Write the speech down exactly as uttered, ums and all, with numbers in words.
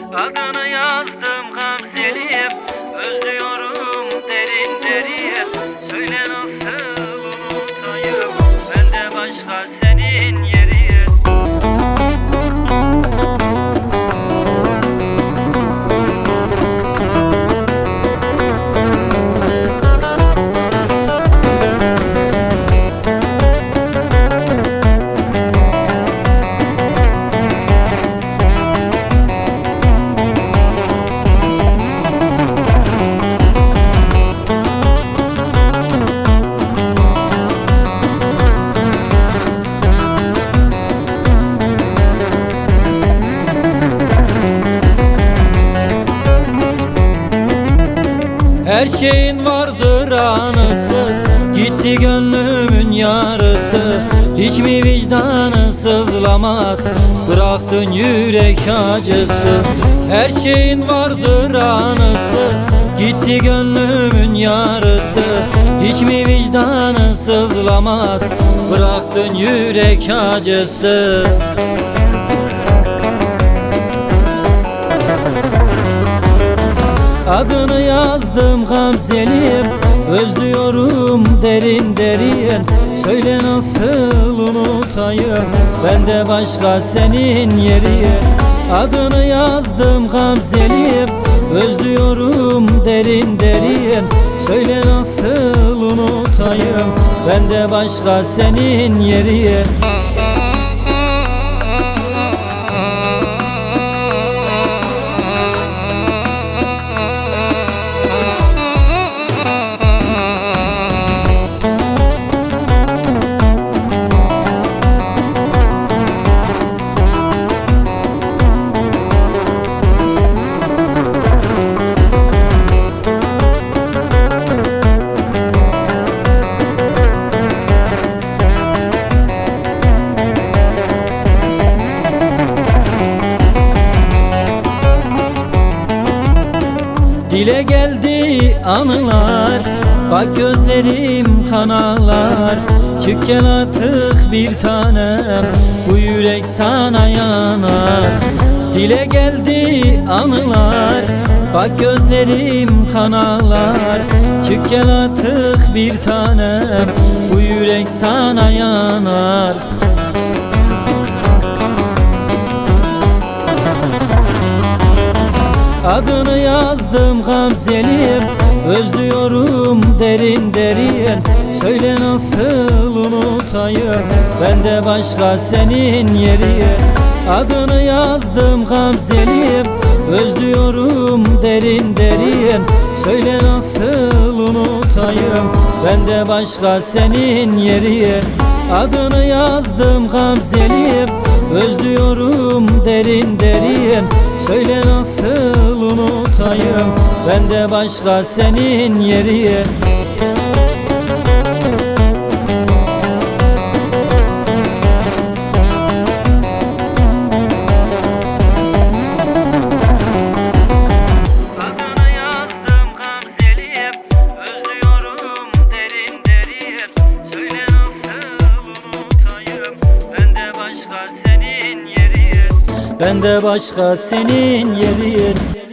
Adını yazdım Gamze'lim, özlüyorum derin derin. Söyle nasıl unutayım, bende başka senin yerin. Her şeyin vardır anısı, gitti gönlümün yarısı. Hiç mi vicdanın sızlamaz, bıraktın yürek acısı. Her şeyin vardır anısı, gitti gönlümün yarısı. Hiç mi vicdanın sızlamaz, bıraktın yürek acısı. Adını yazdım Gamze'lim, özlüyorum derin derin. Söyle nasıl unutayım, bende başka senin yerin. Adını yazdım Gamze'lim, özlüyorum derin derin. Söyle nasıl unutayım, bende başka senin yerin. Dile geldi anılar, bak gözlerim kanalar. Çık gel artık bir tanem, bu yürek sana yanar. Dile geldi anılar, bak gözlerim kanalar. Çık gel artık bir tanem, bu yürek sana yanar. Adını yazdım Gamze'lim, özlüyorum derin derin. Söyle nasıl unutayım, bende başka senin yerin. Adını yazdım Gamze'lim, özlüyorum derin derin. Söyle nasıl unutayım, bende başka senin yerin. Adını yazdım Gamze'lim, özlüyorum derin derin. Söyle nasıl unutayım, bende başka senin yerin. Adını yazdım Gamze'lim, özlüyorum derin derin. Söyle nasıl unutayım, bende başka senin yerin. Bende başka senin yerin.